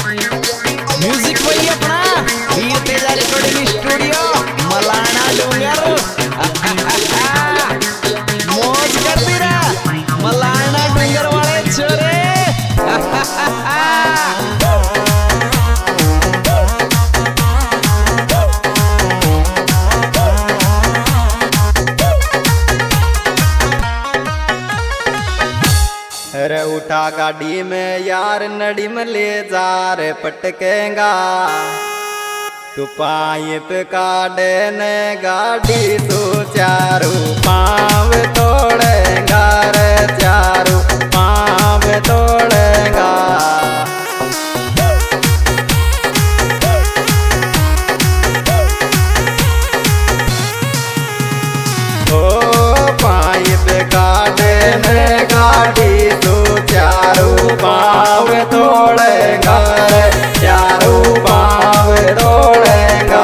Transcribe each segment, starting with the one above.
Music वही अपना Veer Teja recording studio Malana डोंगर मौज कर दी रा मलाना डोंगर वाले छोरे अरे उठा गाड़ी में यार नड़ी में ले जा रे पटकेगा तू पाइप काटे ने गाड़ी तू चारू पाँव तोड़ेगा रे चारू पाँव तोड़ेगा ओ पाइप काटे ने गाड़ी चारू पाँव तोड़ेगा चारू पाँव तोड़ेगा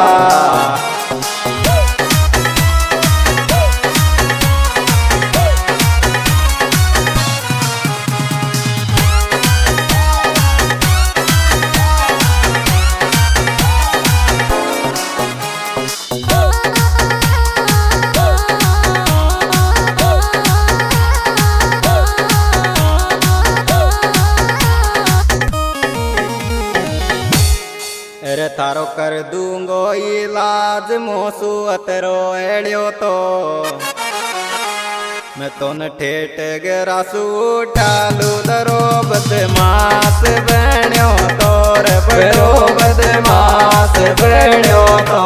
अरे थारो कर दूंगो इलाज मोसू अतरो एड़ियो तो मैं तो न ठेठ गरासू टालू दरो बदमाश बहनियो तो रे बड़ो बदमाश बहनियो तो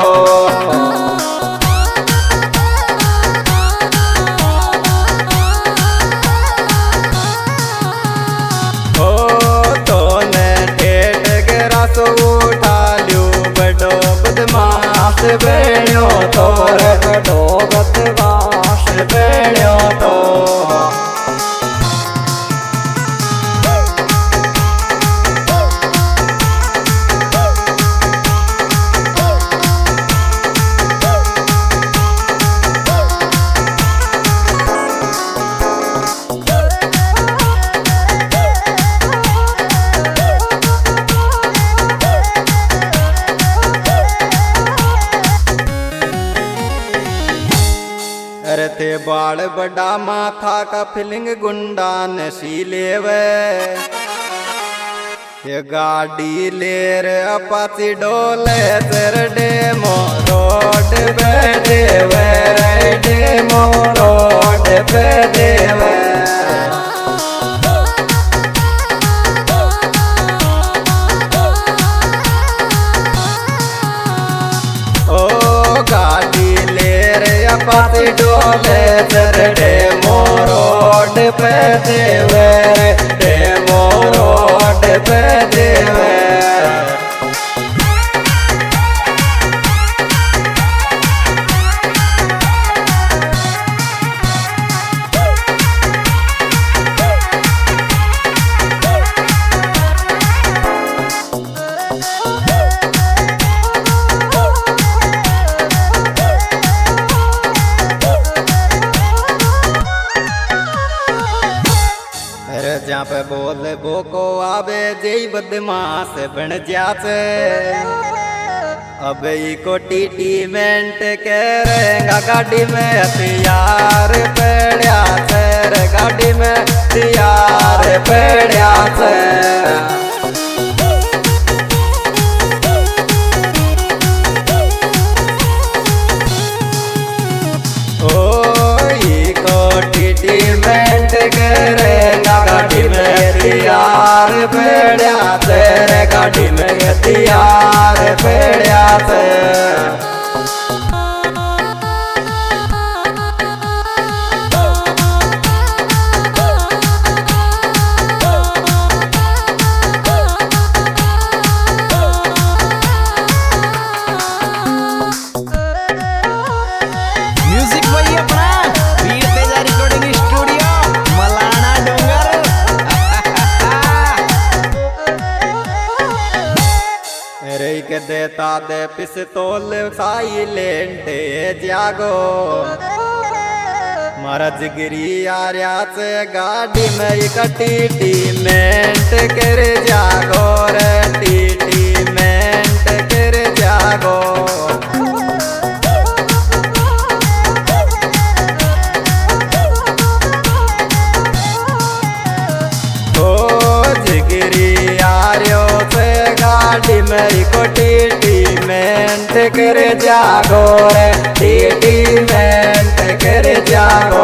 बदमाश बेड़ियो तो रे बड़ो बदमाश बेड़ियो तो अरे थे बाल बड़ा माथा का फिलिंग गुंडा नशीले वे ये गाड़ी ले रे अपाची डोले तेरे डेमो रोड पे देवे रे डेमो रोड पे देवे ओ गाड़ी ले रे अपाची डोले तेरे डेमो रोड पे देवे डेमो रोड पे देवे जहाँ पे बोल बोको आवे जय बदमाश बन जाते अब को टीटीमेंट करेगा गाड़ी में हथियार पेड़िया से गाड़ी में हथियार पेड़िया से टीटीमेंट करेगा गाड़ी में हथियार पेड़िया तेरे गाड़ी में हथियार पेड़िया से के देता दे पिस्तौल साइलेंट जागो मारा जिगरी आर्या से गाड़ी में इकट्ठी टीमेंट कर जागो रे को ट्रीटमेंट कर जागो रे, ट्रीटमेंट कर जागो।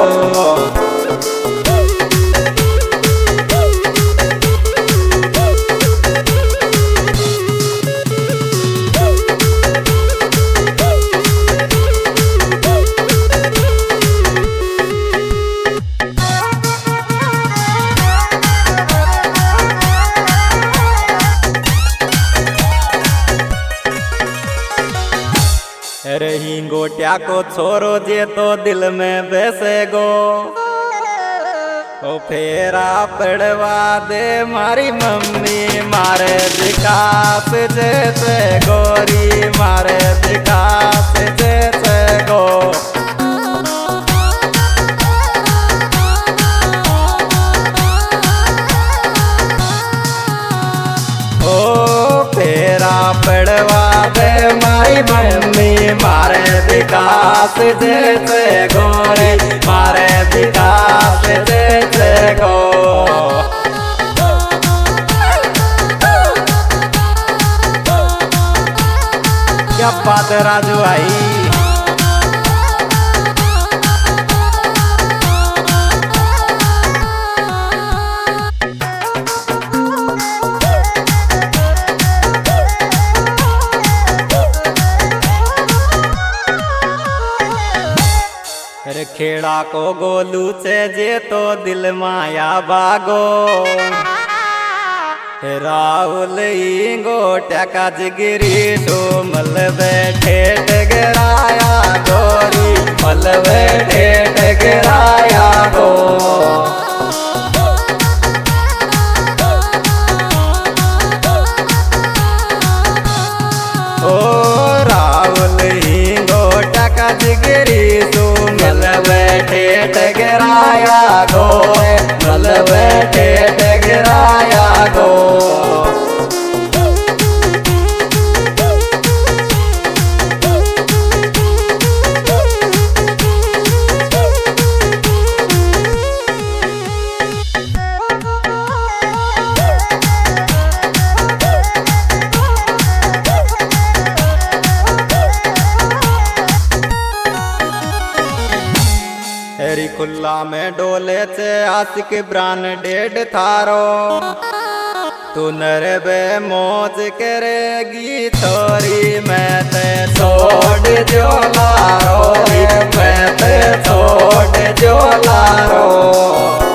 रही गोटिया को छोरो जे तो दिल में बैसे गो, ओ फेरा पड़वा दे मारी मम्मी मारे विकास जैसे गोरी, मारे विकास जैसे गो। ओ फेरा पड़वा दे मारी मम्मी मारे विकास जैसे गोरी, मारे विकास जैसे गो। क्या बात है राजू भाई। खेड़ा को गोलू से जे तो दिल माया बागो, राहुल गोटा का जिगरी तो मल बैठे टगराया गोरी, मल बैठे टगराया गो। ओ राहुल गोटा का जिगरी तो मल बैठे टगराया गो, मल बैठे टगराया गो। हेरी खुल्ला में डोले से आशिक ब्रांडेड थारो, तू नर बे मौज करेगी थोरी, मैं ते छोड़ जो लारो, मैं ते छोड़ जो लारो।